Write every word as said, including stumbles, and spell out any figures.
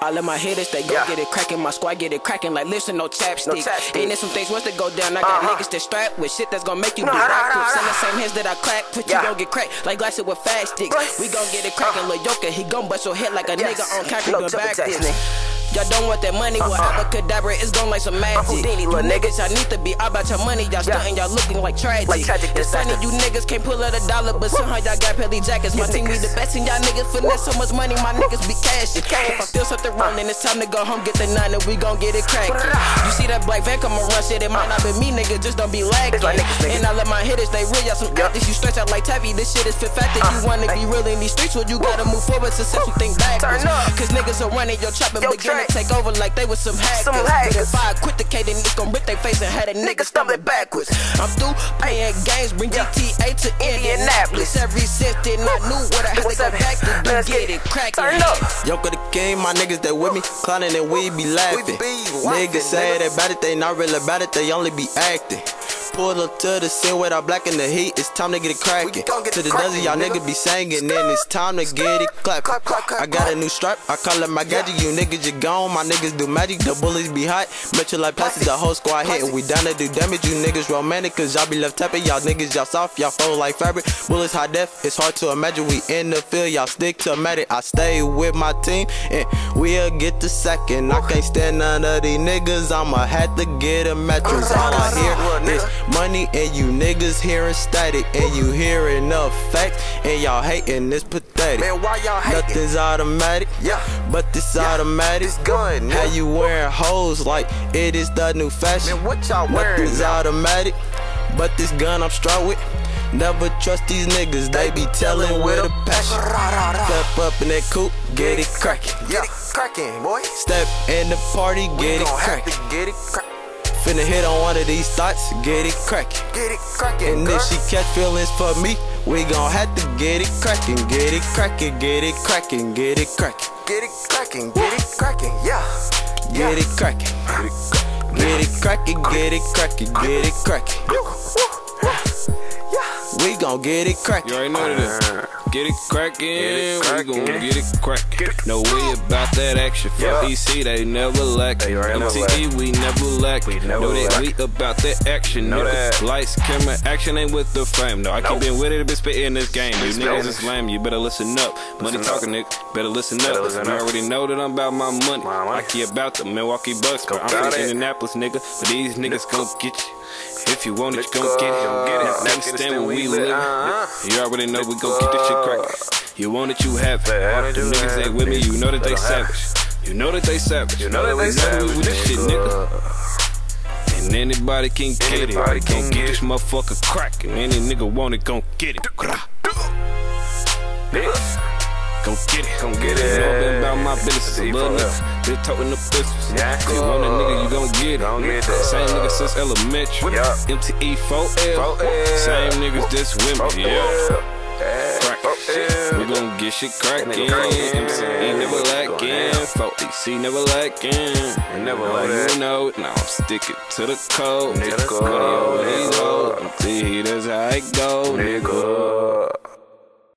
All of my hitters, they go yeah. get it cracking. My squad get it cracking like listen, no chapstick. No chapstick. Ain't there some things once they go down, I got uh-huh. niggas that strap with shit that's gonna make you no, be rock quick. Send the same hands that I clap, put yeah. you gon' get cracked like glasses with fast sticks. Right. We gon' get it cracking, uh-huh. Lil Yoka, he gon' bust your head like a yes. nigga on concrete no, backwards. Y'all don't want that money, well, uh-uh. abracadabra, it's gone like some magic. Houdini, you niggas, y'all need to be all about your money. Y'all yeah. stuntin', y'all looking like tragic. Like tragic it's funny, you niggas can't pull out a dollar, but somehow y'all got pelly jackets. My you team be the best, and y'all niggas finesse so much money, my niggas be cashing. If I feel something wrong, then it's time to go home, get the nine, and we gon' get it crackin'. You see that black van come and run shit, it might not be me, nigga, just don't be lagging. Like and all of my hitters, they real, y'all some yep. actors, you stretch out like Tavi, this shit is fit factor. Uh, you wanna be real in these streets, well, you gotta move forward, successful think backwards. Cause niggas are running your trap and begin to take over like they was some hackers. Some hackers. But if I quit the K, then it's gon' rip their face and have a nigga stumbling backwards. I'm through playing games, bring yeah. G T A to Indianapolis. Every since then I knew what I had to go back to do, get it crackin'. Turn up. Yoka the king, my niggas that with me, clowning and we be laughing. We be niggas say they about it, they not really about it, they only be acting. Pull up to the scene with our black in the heat, it's time to get it crackin'. To the dozen, y'all niggas be singing, then it's time to get it clappin'. I got a new stripe, I call it my gadget. You niggas, you gone, my niggas do magic, the bullets be hot. Bet you like plastic, the whole squad hitting. We down to do damage, you niggas romantic, cause y'all be left tapping. Y'all niggas, y'all soft, y'all fold like fabric. Bullets high def, it's hard to imagine. We in the field, y'all stick to matic. I stay with my team, and we'll get the second. I can't stand none of these niggas, I'ma have to get a mattress. All I hear is money, and you niggas hearing static, and you hearing enough facts, and y'all hating this pathetic. Man, why y'all hating? Nothing's automatic, yeah, but this yeah. automatic. It's good. How you wearing hoes like it is the new fashion? Man, what y'all wearing? Nothing's now? automatic, but this gun I'm strapped with. Never trust these niggas, they be telling with a passion. Step up in that coupe, get it crackin'. Get it crackin', boy. Step in the party, get it crackin'. Get it crackin'. Finna hit on one of these thoughts, get it crackin'. Get it crackin'. And if she catch feelings for me, we gon' have to get it crackin'. Get it crackin', get it crackin', get it crackin'. Get it crackin', get it crackin', yeah. Get it crackin'. Get it crackin', get it crackin', get it crackin'. We gon' get it crackin'. You already know that. Get it crackin', we gon' get it crackin'. No way about that action. For E C, they never lack. M T E, we never lack. Know that we about that action, nigga. Lights, camera, action ain't with the fame. No, I keep being with it, been spittin' this game. You niggas is lame, you better listen up. Money talking, nigga, better listen up. You already know that I'm about my money. I keep about the Milwaukee Bucks, but I'm from Indianapolis, nigga. But these niggas gon' get you. If you want it, you gon' get it. Understand where we live. You already know we gon' get this shit crackin'. You want it, you have it. Them niggas ain't with me, you know that they savage. You know that they savage. You know that they savage with this shit, nigga. And anybody can get it. Gon' get this motherfucker crackin'. Any nigga want it, gon' get it. Bitch. Gon' get it, gon' get it. You know been about my business, a little nigga. Just talking the business. Yeah. You want a nigga, you gon' get it. Same nigga since elementary. Yeah. M T E four L. Same niggas just with me. Yeah. Crack shit. We gon' get shit crackin'. M C E never lacking. four E C never lacking. Never like you know it. Now I'm sticking to the code. Nigga. Money over these hoes. M T E, that's how it go. Nigga.